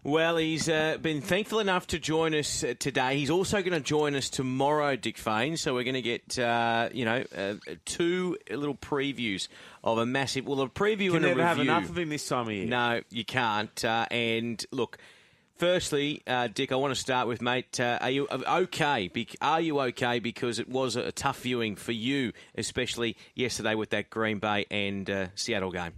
Well, he's been thankful enough to join us today. He's also going to join us tomorrow, Dick Fain. So we're going to get, two little previews of a massive, a preview and a review. You never have enough of him this time of year. No, you can't. And look, firstly, Dick, I want to start with, mate, are you okay? Are you okay? Because it was a tough viewing for you, especially yesterday with that Green Bay and Seattle game.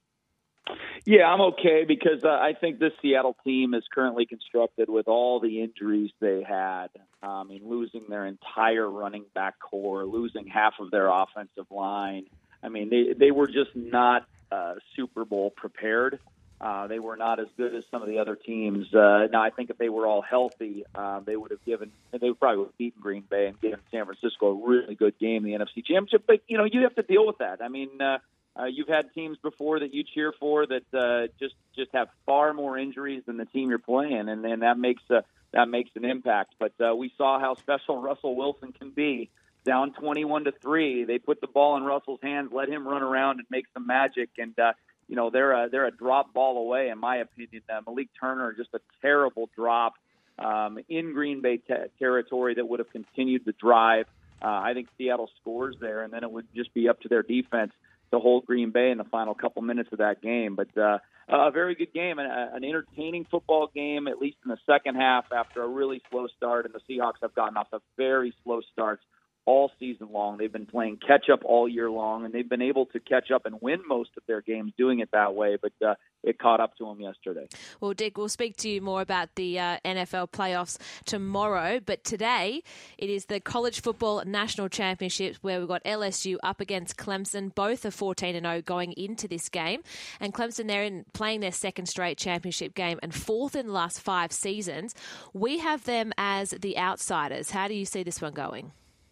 Yeah, I'm okay because I think this Seattle team is currently constructed with all the injuries they had. Losing their entire running back core, losing half of their offensive line. They were just not Super Bowl prepared. They were not as good as some of the other teams. Now, I think if they were all healthy, they would probably would have beaten Green Bay and given San Francisco a really good game in the NFC Championship. But, you have to deal with that. You've had teams before that you cheer for that just have far more injuries than the team you're playing, and that makes an impact. But we saw how special Russell Wilson can be. Down 21-3, they put the ball in Russell's hands, let him run around and make some magic, and they're a drop ball away, in my opinion. Malik Turner, just a terrible drop in Green Bay territory that would have continued the drive. I think Seattle scores there, and then it would just be up to their defense to hold Green Bay in the final couple minutes of that game. But a very good game, an entertaining football game, at least in the second half after a really slow start. And the Seahawks have gotten off a very slow start all season long. They've been playing catch-up all year long, and they've been able to catch up and win most of their games doing it that way, but it caught up to them yesterday. Well, Dick, we'll speak to you more about the NFL playoffs tomorrow, but today it is the College Football National Championships where we've got LSU up against Clemson. Both are 14-0 going into this game, and Clemson, they're playing their second straight championship game and fourth in the last 5 seasons. We have them as the outsiders. How do you see this one going?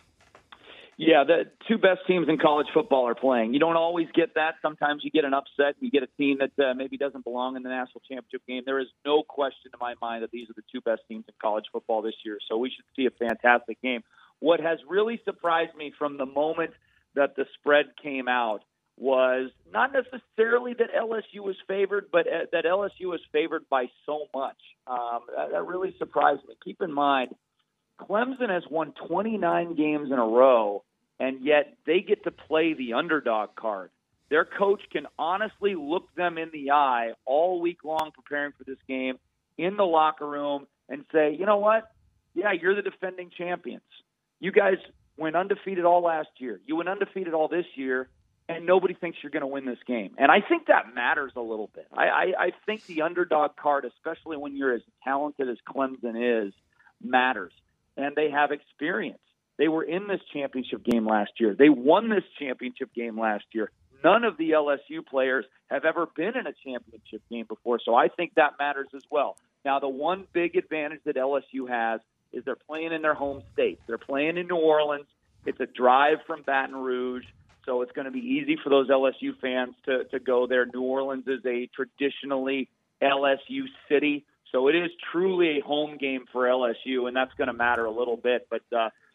Yeah, the two best teams in college football are playing. You don't always get that. Sometimes you get an upset. You get a team that maybe doesn't belong in the national championship game. There is no question in my mind that these are the two best teams in college football this year, so we should see a fantastic game. What has really surprised me from the moment that the spread came out was not necessarily that LSU was favored, but that LSU was favored by so much. That really surprised me. Keep in mind, Clemson has won 29 games in a row, and yet they get to play the underdog card. Their coach can honestly look them in the eye all week long preparing for this game in the locker room and say, you know what? Yeah, you're the defending champions. You guys went undefeated all last year. You went undefeated all this year, and nobody thinks you're going to win this game. And I think that matters a little bit. I think the underdog card, especially when you're as talented as Clemson is, matters. And they have experience. They were in this championship game last year. They won this championship game last year. None of the LSU players have ever been in a championship game before, so I think that matters as well. Now, the one big advantage that LSU has is they're playing in their home state. They're playing in New Orleans. It's a drive from Baton Rouge, so it's going to be easy for those LSU fans to go there. New Orleans is a traditionally LSU city. So it is truly a home game for LSU, and that's going to matter a little bit. But,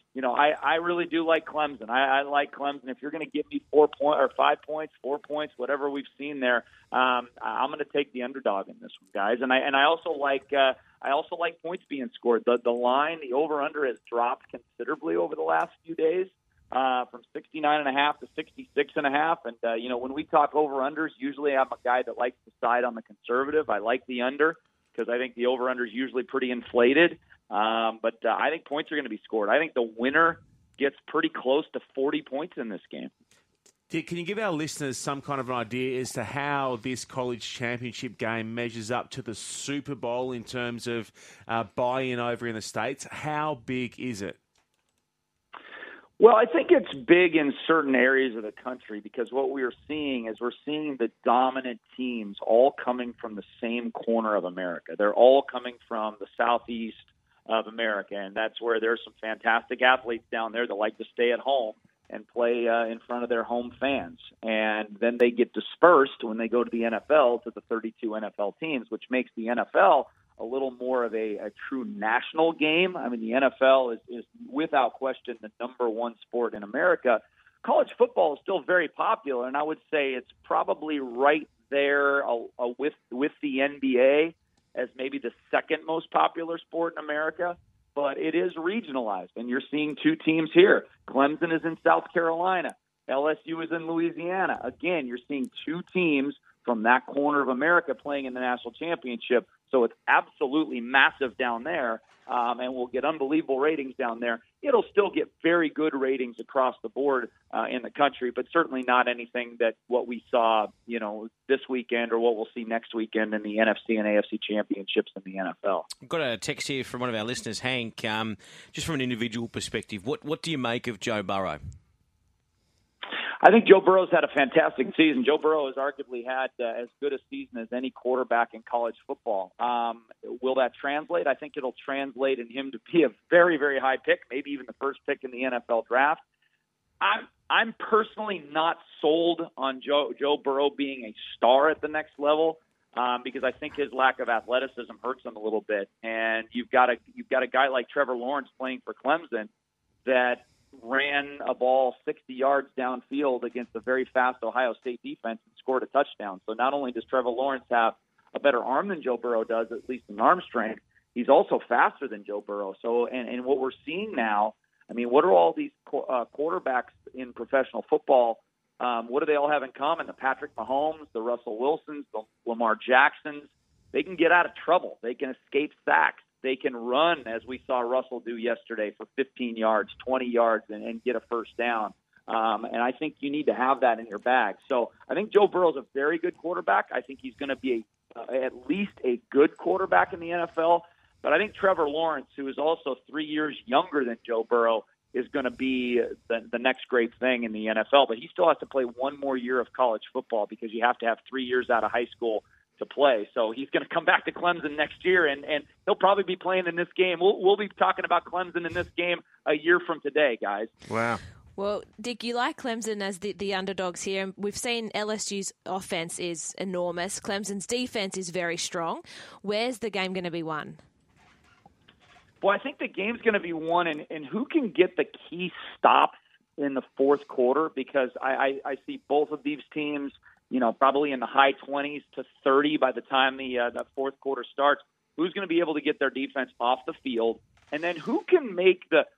I really do like Clemson. I like Clemson. If you're going to give me 4 points or 5 points, 4 points, whatever we've seen there, I'm going to take the underdog in this one, guys. And I also like points being scored. The line, the over/under has dropped considerably over the last few days, from 69.5 to 66.5. And when we talk over/unders, usually I'm a guy that likes to side on the conservative. I like the under, because I think the over/under is usually pretty inflated. But I think points are going to be scored. I think the winner gets pretty close to 40 points in this game. Dick, can you give our listeners some kind of an idea as to how this college championship game measures up to the Super Bowl in terms of buy-in over in the States? How big is it? Well, I think it's big in certain areas of the country because what we're seeing is the dominant teams all coming from the same corner of America. They're all coming from the southeast of America, and that's where there's some fantastic athletes down there that like to stay at home and play in front of their home fans. And then they get dispersed when they go to the NFL to the 32 NFL teams, which makes the NFL a little more of a true national game. I mean, the NFL is without question the number one sport in America. College football is still very popular, and I would say it's probably right there with the NBA as maybe the second most popular sport in America, but it is regionalized. And you're seeing two teams here. Clemson is in South Carolina. LSU is in Louisiana. Again, you're seeing two teams from that corner of America playing in the national championship. So it's absolutely massive down there, and we'll get unbelievable ratings down there. It'll still get very good ratings across the board in the country, but certainly not anything that what we saw, this weekend or what we'll see next weekend in the NFC and AFC championships in the NFL. I've got a text here from one of our listeners, Hank. Just from an individual perspective, what do you make of Joe Burrow? I think Joe Burrow's had a fantastic season. Joe Burrow has arguably had as good a season as any quarterback in college football. Will that translate? I think it'll translate in him to be a very, very high pick, maybe even the first pick in the NFL draft. I'm personally not sold on Joe Burrow being a star at the next level because I think his lack of athleticism hurts him a little bit. And you've got a guy like Trevor Lawrence playing for Clemson that ran a ball 60 yards downfield against a very fast Ohio State defense and scored a touchdown. So not only does Trevor Lawrence have a better arm than Joe Burrow does, at least in arm strength, he's also faster than Joe Burrow. So, and what we're seeing now, I mean, what are all these quarterbacks in professional football? What do they all have in common? The Patrick Mahomes, the Russell Wilsons, the Lamar Jacksons. They can get out of trouble. They can escape sacks. They can run, as we saw Russell do yesterday, for 15 yards, 20 yards, and get a first down. And I think you need to have that in your bag. So I think Joe Burrow's a very good quarterback. I think he's going to be at least a good quarterback in the NFL. But I think Trevor Lawrence, who is also 3 years younger than Joe Burrow, is going to be the next great thing in the NFL. But he still has to play one more year of college football because you have to have 3 years out of high school to play. So he's going to come back to Clemson next year, and he'll probably be playing in this game. We'll be talking about Clemson in this game a year from today, guys. Wow. Well, Dick, you like Clemson as the underdogs here. We've seen LSU's offense is enormous. Clemson's defense is very strong. Where's the game going to be won? Well, I think the game's going to be won, and who can get the key stops in the fourth quarter, because I see both of these teams probably in the high 20s to 30 by the time the fourth quarter starts. Who's going to be able to get their defense off the field? And then who can make the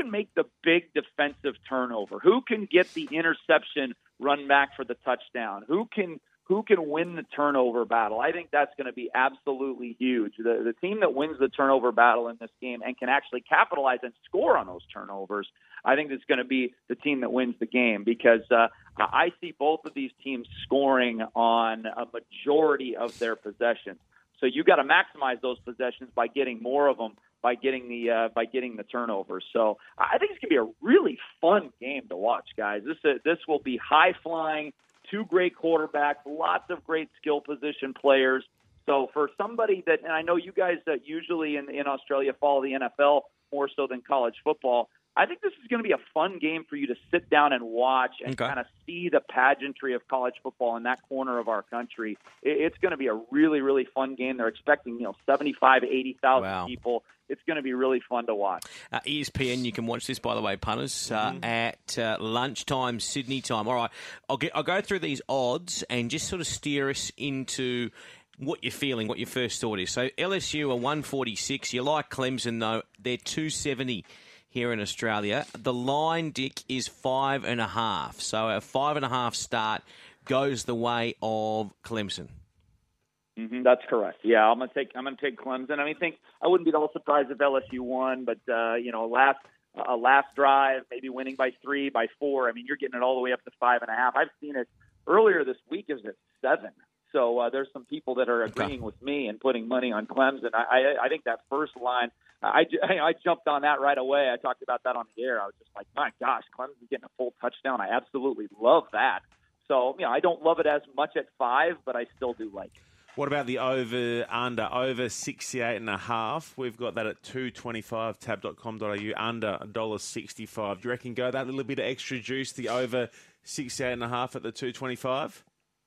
big defensive turnover? Who can get the interception run back for the touchdown? Who can win the turnover battle? I think that's going to be absolutely huge. The team that wins the turnover battle in this game and can actually capitalize and score on those turnovers, I think it's going to be the team that wins the game, because I see both of these teams scoring on a majority of their possessions. So you got to maximize those possessions by getting more of them, by getting the turnovers. So I think it's going to be a really fun game to watch, guys. This will be high flying. Two great quarterbacks, lots of great skill position players. So for somebody that, and I know you guys that usually in Australia follow the NFL more so than college football, I think this is going to be a fun game for you to sit down and watch and kind of see the pageantry of college football in that corner of our country. It's going to be a really, really fun game. They're expecting 75, 80,000 people. It's going to be really fun to watch. ESPN, you can watch this, by the way, punters, at lunchtime, Sydney time. All right, I'll go through these odds and just sort of steer us into what you're feeling, what your first thought is. So LSU are 146. You like Clemson, though. They're 270 here in Australia. The line, Dick, is 5.5. So a 5.5 start goes the way of Clemson. Mm-hmm, that's correct. Yeah, I'm gonna take Clemson. I wouldn't be at all surprised if LSU won, but last drive, maybe winning by 3, by 4. You're getting it all the way up to 5.5. I've seen it earlier this week. It was at 7. So there's some people that are agreeing with me and putting money on Clemson. I think that first line, I jumped on that right away. I talked about that on the air. I was just like, my gosh, Clemson's getting a full touchdown. I absolutely love that. So I don't love it as much at 5, but I still do like it. What about the over 68.5? We've got that at $2.25, tab.com.au, under $1.65. Do you reckon go that little bit of extra juice, the over 68.5 at the $2.25?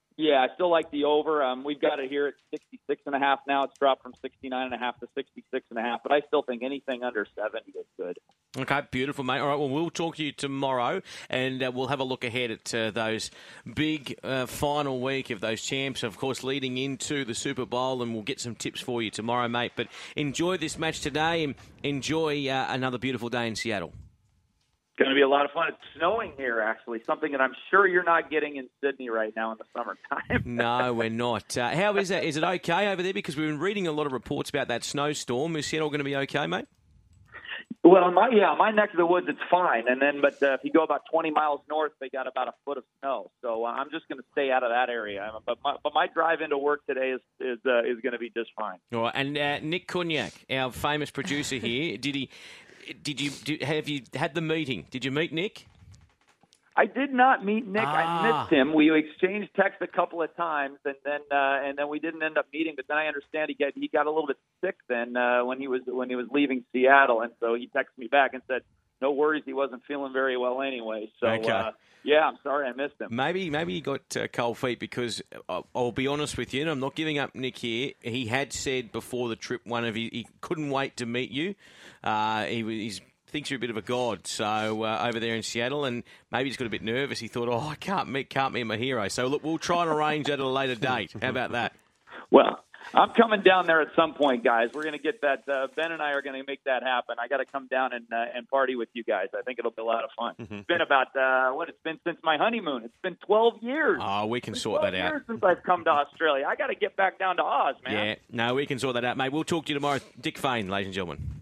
Yeah, I still like the over. We've got it here at 66.5 now. It's dropped from 69.5 to 66.5, but I still think anything under 70 is good. Okay, beautiful, mate. All right, well, we'll talk to you tomorrow, and we'll have a look ahead at those big final week of those champs, of course, leading into the Super Bowl, and we'll get some tips for you tomorrow, mate. But enjoy this match today, and enjoy another beautiful day in Seattle. Going to be a lot of fun. It's snowing here, actually, something that I'm sure you're not getting in Sydney right now in the summertime. No, we're not. How is that? Is it okay over there? Because we've been reading a lot of reports about that snowstorm. Is Seattle going to be okay, mate? Well, my neck of the woods, it's fine. But if you go about 20 miles north, they got about a foot of snow. So I'm just going to stay out of that area. But my drive into work today is going to be just fine. All right. And Nick Cognac, our famous producer here, have you had the meeting? Did you meet Nick? I did not meet Nick. I missed him. We exchanged texts a couple of times, and then we didn't end up meeting. But then I understand he got a little bit sick then when he was leaving Seattle, and so he texted me back and said, "No worries, he wasn't feeling very well anyway." So okay. Yeah, I'm sorry I missed him. Maybe he got cold feet because I'll be honest with you, and I'm not giving up Nick here. He had said before the trip he couldn't wait to meet you. He's thinks you're a bit of a god, so over there in Seattle, and maybe he's got a bit nervous. He thought, I can't meet my hero. So look, we'll try and arrange that at a later date. How about that? Well, I'm coming down there at some point, guys. We're going to get that. Ben and I are going to make that happen. I got to come down and party with you guys. I think it'll be a lot of fun. It's been about it's been since my honeymoon. It's been 12 years. Oh, we can sort that out. 12 years since I've come to Australia. I got to get back down to Oz, man. Yeah, no, we can sort that out, mate. We'll talk to you tomorrow. Dick Fane, ladies and gentlemen.